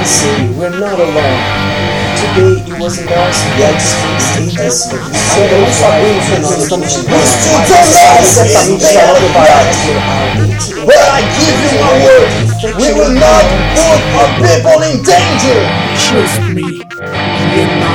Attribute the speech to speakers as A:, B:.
A: say we're not alone. Today it was announced the extreme status of the civil rights and
B: We still don't know but I give you my word, we will not put our people in danger.
C: Trust me, we're not